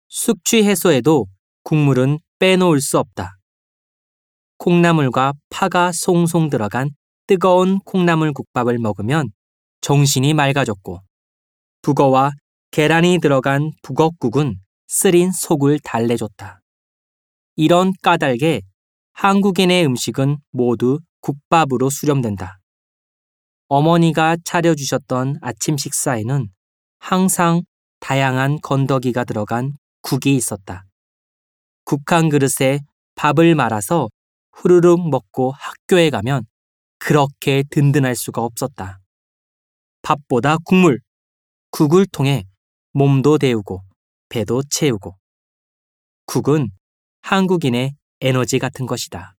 숙취 해소에도 국물은 빼놓을 수 없다. 콩나물과 파가 송송 들어간 뜨거운 콩나물 국밥을 먹으면 정신이 맑아졌고, 북어와 계란이 들어간 북어국은 쓰린 속을 달래줬다. 이런 까닭에 한국인의 음식은 모두 국밥으로 수렴된다. 어머니가 차려주셨던 아침 식사에는 항상 다양한 건더기가 들어간 국이 있었다. 국 한 그릇에 밥을 말아서 후루룩 먹고 학교에 가면 그렇게 든든할 수가 없었다. 밥보다 국물, 국을 통해 몸도 데우고 배도 채우고. 국은 한국인의 에너지 같은 것이다.